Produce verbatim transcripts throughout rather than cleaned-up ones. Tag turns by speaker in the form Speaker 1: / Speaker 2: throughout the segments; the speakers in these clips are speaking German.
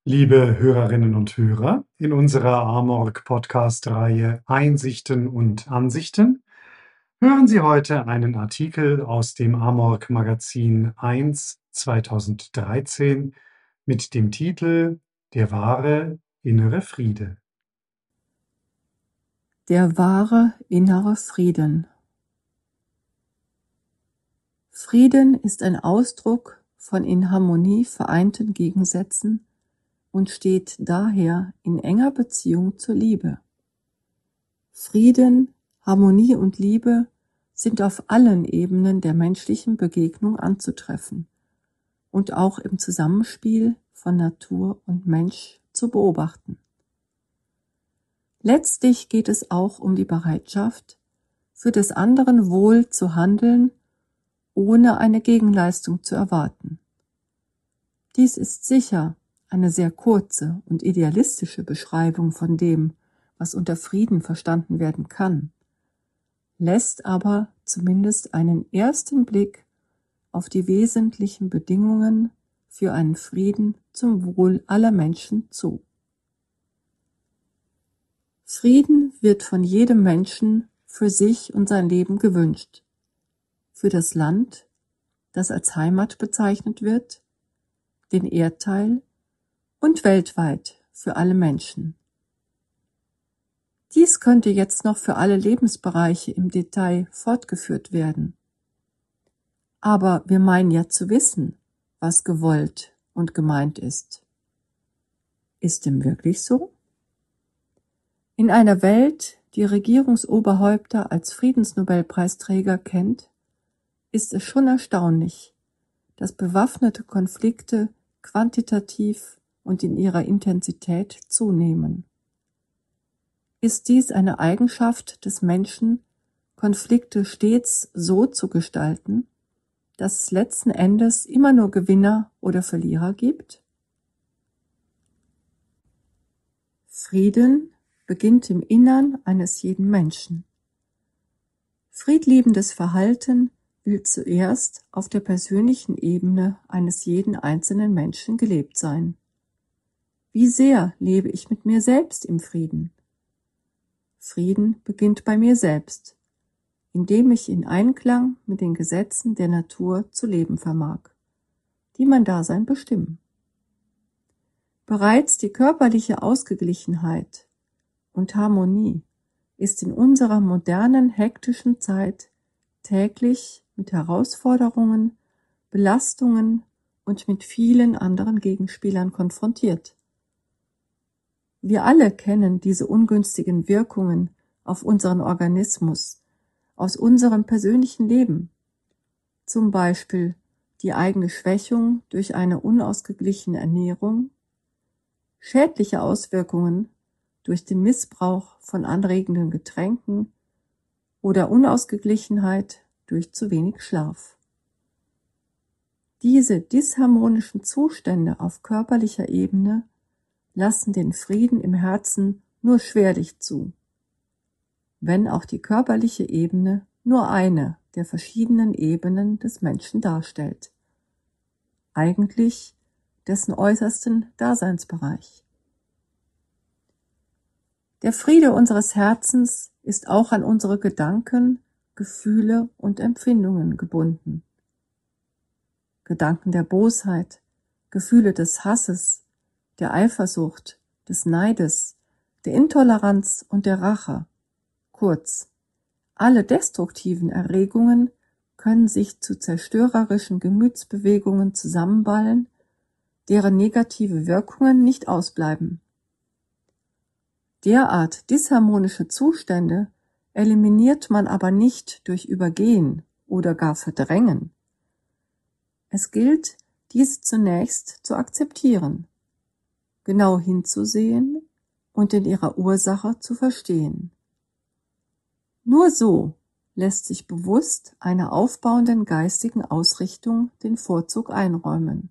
Speaker 1: Liebe Hörerinnen und Hörer, in unserer Amorg-Podcast-Reihe Einsichten und Ansichten hören Sie heute einen Artikel aus dem Amorg-Magazin eins zweitausenddreizehn mit dem Titel Der wahre innere Friede.
Speaker 2: Der wahre innere Frieden. Frieden ist ein Ausdruck von in Harmonie vereinten Gegensätzen und steht daher in enger Beziehung zur Liebe. Frieden, Harmonie und Liebe sind auf allen Ebenen der menschlichen Begegnung anzutreffen und auch im Zusammenspiel von Natur und Mensch zu beobachten. Letztlich geht es auch um die Bereitschaft, für des anderen Wohl zu handeln, ohne eine Gegenleistung zu erwarten. Dies ist sicher eine sehr kurze und idealistische Beschreibung von dem, was unter Frieden verstanden werden kann, lässt aber zumindest einen ersten Blick auf die wesentlichen Bedingungen für einen Frieden zum Wohl aller Menschen zu. Frieden wird von jedem Menschen für sich und sein Leben gewünscht, für das Land, das als Heimat bezeichnet wird, den Erdteil und weltweit für alle Menschen. Dies könnte jetzt noch für alle Lebensbereiche im Detail fortgeführt werden. Aber wir meinen ja zu wissen, was gewollt und gemeint ist. Ist dem wirklich so? In einer Welt, die Regierungsoberhäupter als Friedensnobelpreisträger kennt, ist es schon erstaunlich, dass bewaffnete Konflikte quantitativ und in ihrer Intensität zunehmen. Ist dies eine Eigenschaft des Menschen, Konflikte stets so zu gestalten, dass es letzten Endes immer nur Gewinner oder Verlierer gibt? Frieden beginnt im Innern eines jeden Menschen. Friedliebendes Verhalten will zuerst auf der persönlichen Ebene eines jeden einzelnen Menschen gelebt sein. Wie sehr lebe ich mit mir selbst im Frieden? Frieden beginnt bei mir selbst, indem ich in Einklang mit den Gesetzen der Natur zu leben vermag, die mein Dasein bestimmen. Bereits die körperliche Ausgeglichenheit und Harmonie ist in unserer modernen, hektischen Zeit täglich mit Herausforderungen, Belastungen und mit vielen anderen Gegenspielern konfrontiert. Wir alle kennen diese ungünstigen Wirkungen auf unseren Organismus aus unserem persönlichen Leben, zum Beispiel die eigene Schwächung durch eine unausgeglichene Ernährung, schädliche Auswirkungen durch den Missbrauch von anregenden Getränken oder Unausgeglichenheit durch zu wenig Schlaf. Diese disharmonischen Zustände auf körperlicher Ebene lassen den Frieden im Herzen nur schwerlich zu, wenn auch die körperliche Ebene nur eine der verschiedenen Ebenen des Menschen darstellt, eigentlich dessen äußersten Daseinsbereich. Der Friede unseres Herzens ist auch an unsere Gedanken, Gefühle und Empfindungen gebunden. Gedanken der Bosheit, Gefühle des Hasses, der Eifersucht, des Neides, der Intoleranz und der Rache. Kurz, alle destruktiven Erregungen können sich zu zerstörerischen Gemütsbewegungen zusammenballen, deren negative Wirkungen nicht ausbleiben. Derart disharmonische Zustände eliminiert man aber nicht durch Übergehen oder gar Verdrängen. Es gilt, diese zunächst zu akzeptieren, genau hinzusehen und in ihrer Ursache zu verstehen. Nur so lässt sich bewusst einer aufbauenden geistigen Ausrichtung den Vorzug einräumen.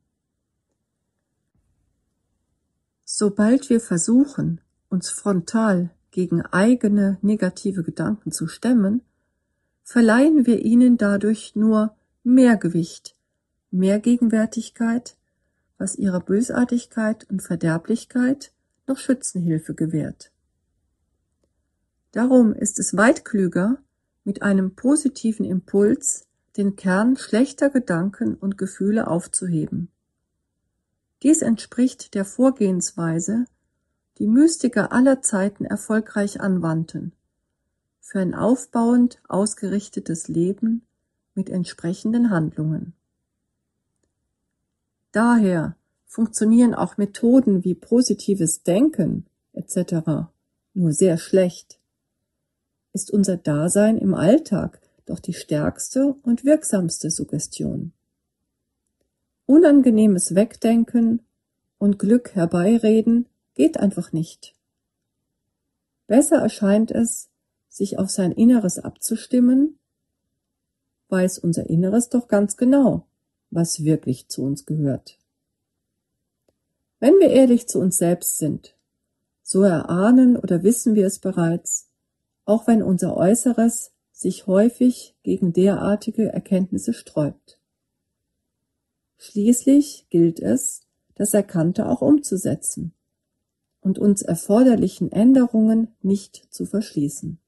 Speaker 2: Sobald wir versuchen, uns frontal gegen eigene negative Gedanken zu stemmen, verleihen wir ihnen dadurch nur mehr Gewicht, mehr Gegenwärtigkeit was ihrer Bösartigkeit und Verderblichkeit noch Schützenhilfe gewährt. Darum ist es weit klüger, mit einem positiven Impuls den Kern schlechter Gedanken und Gefühle aufzuheben. Dies entspricht der Vorgehensweise, die Mystiker aller Zeiten erfolgreich anwandten, für ein aufbauend ausgerichtetes Leben mit entsprechenden Handlungen. Daher funktionieren auch Methoden wie positives Denken et cetera nur sehr schlecht. Ist unser Dasein im Alltag doch die stärkste und wirksamste Suggestion. Unangenehmes Wegdenken und Glück herbeireden geht einfach nicht. Besser erscheint es, sich auf sein Inneres abzustimmen, weiß unser Inneres doch ganz genau, was wirklich zu uns gehört. Wenn wir ehrlich zu uns selbst sind, so erahnen oder wissen wir es bereits, auch wenn unser Äußeres sich häufig gegen derartige Erkenntnisse sträubt. Schließlich gilt es, das Erkannte auch umzusetzen und uns erforderlichen Änderungen nicht zu verschließen.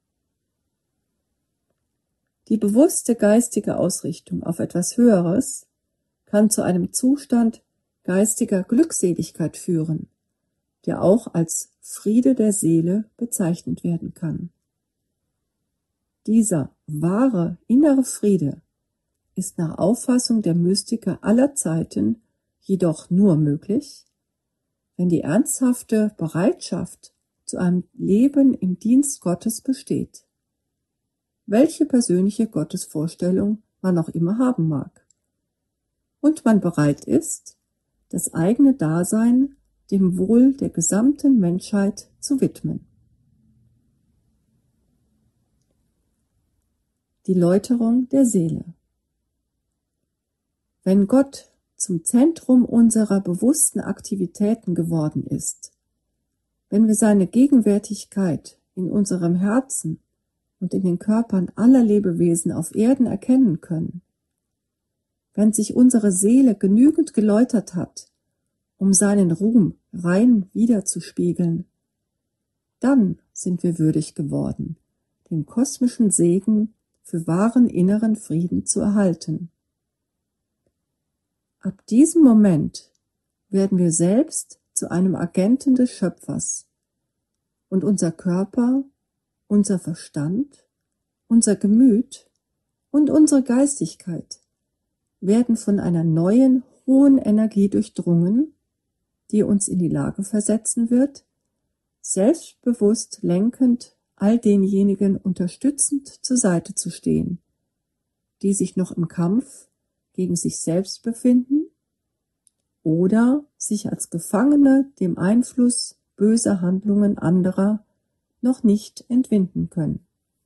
Speaker 2: Die bewusste geistige Ausrichtung auf etwas Höheres kann zu einem Zustand geistiger Glückseligkeit führen, der auch als Friede der Seele bezeichnet werden kann. Dieser wahre innere Friede ist nach Auffassung der Mystiker aller Zeiten jedoch nur möglich, wenn die ernsthafte Bereitschaft zu einem Leben im Dienst Gottes besteht, welche persönliche Gottesvorstellung man auch immer haben mag, und man bereit ist, das eigene Dasein dem Wohl der gesamten Menschheit zu widmen. Die Läuterung der Seele. Wenn Gott zum Zentrum unserer bewussten Aktivitäten geworden ist, wenn wir seine Gegenwärtigkeit in unserem Herzen und in den Körpern aller Lebewesen auf Erden erkennen können, wenn sich unsere Seele genügend geläutert hat, um seinen Ruhm rein widerzuspiegeln, dann sind wir würdig geworden, den kosmischen Segen für wahren inneren Frieden zu erhalten. Ab diesem Moment werden wir selbst zu einem Agenten des Schöpfers und unser Körper, unser Verstand, unser Gemüt und unsere Geistigkeit werden von einer neuen, hohen Energie durchdrungen, die uns in die Lage versetzen wird, selbstbewusst lenkend all denjenigen unterstützend zur Seite zu stehen, die sich noch im Kampf gegen sich selbst befinden oder sich als Gefangene dem Einfluss böser Handlungen anderer noch nicht entwinden können.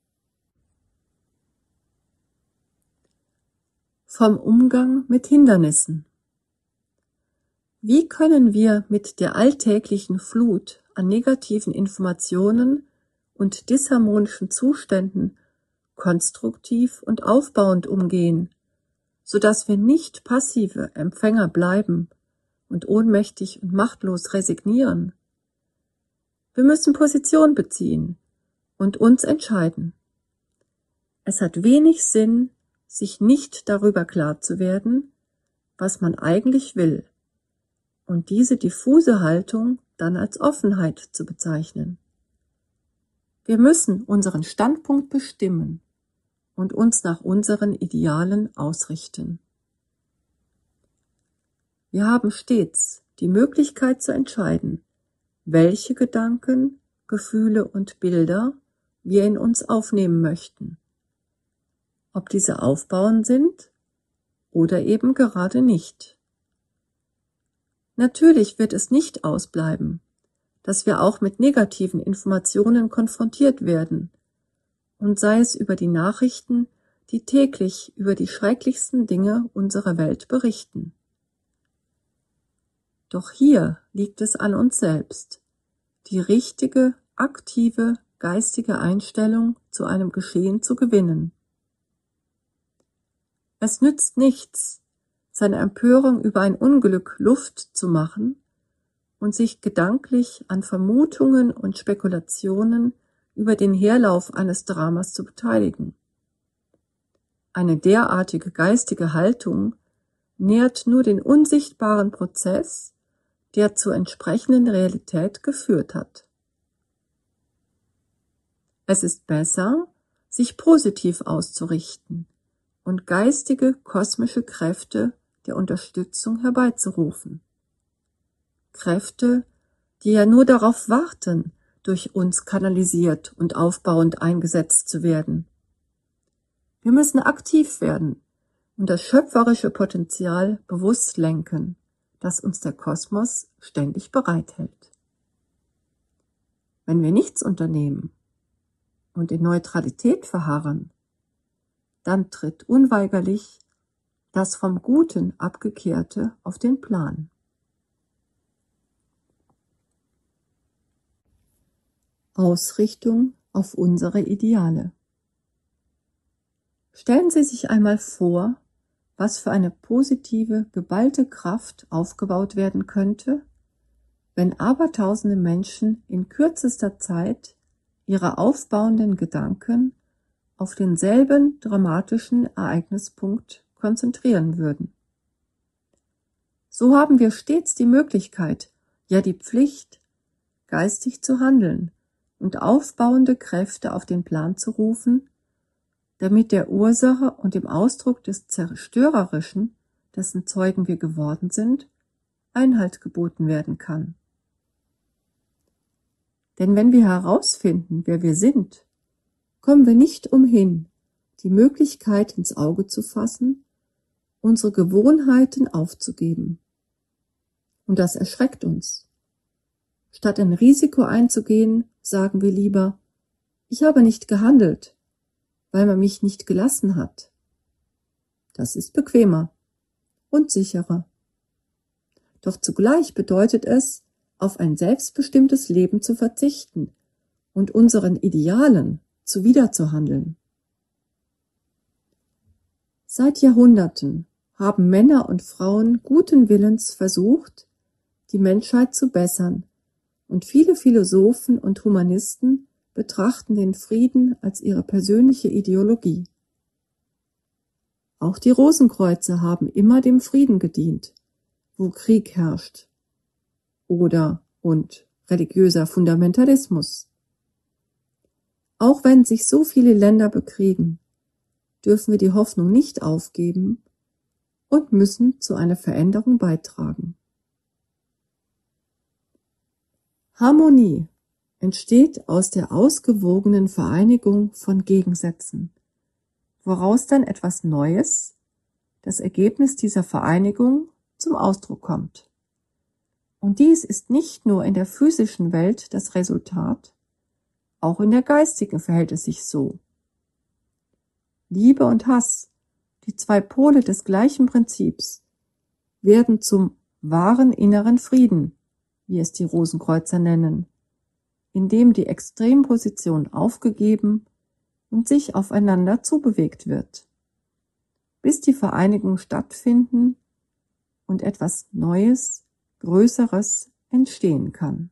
Speaker 2: Vom Umgang mit Hindernissen. Wie können wir mit der alltäglichen Flut an negativen Informationen und disharmonischen Zuständen konstruktiv und aufbauend umgehen, so dass wir nicht passive Empfänger bleiben und ohnmächtig und machtlos resignieren? Wir müssen Position beziehen und uns entscheiden. Es hat wenig Sinn, sich nicht darüber klar zu werden, was man eigentlich will, und diese diffuse Haltung dann als Offenheit zu bezeichnen. Wir müssen unseren Standpunkt bestimmen und uns nach unseren Idealen ausrichten. Wir haben stets die Möglichkeit zu entscheiden, welche Gedanken, Gefühle und Bilder wir in uns aufnehmen möchten, ob diese aufbauend sind oder eben gerade nicht. Natürlich wird es nicht ausbleiben, dass wir auch mit negativen Informationen konfrontiert werden, und sei es über die Nachrichten, die täglich über die schrecklichsten Dinge unserer Welt berichten. Doch hier liegt es an uns selbst, die richtige, aktive, geistige Einstellung zu einem Geschehen zu gewinnen. Es nützt nichts, seine Empörung über ein Unglück Luft zu machen und sich gedanklich an Vermutungen und Spekulationen über den Herlauf eines Dramas zu beteiligen. Eine derartige geistige Haltung nährt nur den unsichtbaren Prozess, der zur entsprechenden Realität geführt hat. Es ist besser, sich positiv auszurichten und geistige, kosmische Kräfte der Unterstützung herbeizurufen. Kräfte, die ja nur darauf warten, durch uns kanalisiert und aufbauend eingesetzt zu werden. Wir müssen aktiv werden und das schöpferische Potenzial bewusst lenken, das uns der Kosmos ständig bereithält. Wenn wir nichts unternehmen und in Neutralität verharren, dann tritt unweigerlich das vom Guten Abgekehrte auf den Plan. Ausrichtung auf unsere Ideale. Stellen Sie sich einmal vor, was für eine positive, geballte Kraft aufgebaut werden könnte, wenn abertausende Menschen in kürzester Zeit ihre aufbauenden Gedanken auf denselben dramatischen Ereignispunkt konzentrieren würden. So haben wir stets die Möglichkeit, ja die Pflicht, geistig zu handeln und aufbauende Kräfte auf den Plan zu rufen, damit der Ursache und dem Ausdruck des Zerstörerischen, dessen Zeugen wir geworden sind, Einhalt geboten werden kann. Denn wenn wir herausfinden, wer wir sind, kommen wir nicht umhin, die Möglichkeit ins Auge zu fassen, unsere Gewohnheiten aufzugeben. Und das erschreckt uns. Statt ein Risiko einzugehen, sagen wir lieber, ich habe nicht gehandelt, weil man mich nicht gelassen hat. Das ist bequemer und sicherer. Doch zugleich bedeutet es, auf ein selbstbestimmtes Leben zu verzichten und unseren Idealen zuwiderzuhandeln. Seit Jahrhunderten haben Männer und Frauen guten Willens versucht, die Menschheit zu bessern, und viele Philosophen und Humanisten betrachten den Frieden als ihre persönliche Ideologie. Auch die Rosenkreuzer haben immer dem Frieden gedient, wo Krieg herrscht, oder und religiöser Fundamentalismus. Auch wenn sich so viele Länder bekriegen, dürfen wir die Hoffnung nicht aufgeben und müssen zu einer Veränderung beitragen. Harmonie entsteht aus der ausgewogenen Vereinigung von Gegensätzen, woraus dann etwas Neues, das Ergebnis dieser Vereinigung, zum Ausdruck kommt. Und dies ist nicht nur in der physischen Welt das Resultat, auch in der geistigen verhält es sich so. Liebe und Hass, die zwei Pole des gleichen Prinzips, werden zum wahren inneren Frieden, wie es die Rosenkreuzer nennen, in dem die Extremposition aufgegeben und sich aufeinander zubewegt wird, bis die Vereinigung stattfinden und etwas Neues, Größeres entstehen kann.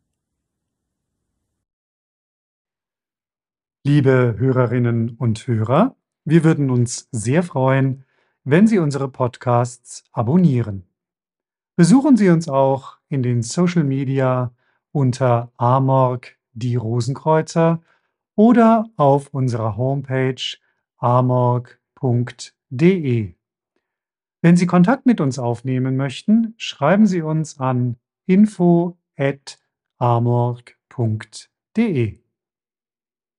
Speaker 1: Liebe Hörerinnen und Hörer, wir würden uns sehr freuen, wenn Sie unsere Podcasts abonnieren. Besuchen Sie uns auch in den Social Media unter Amorg die Rosenkreuzer oder auf unserer Homepage amorg punkt de. Wenn Sie Kontakt mit uns aufnehmen möchten, schreiben Sie uns an info at amorg punkt de.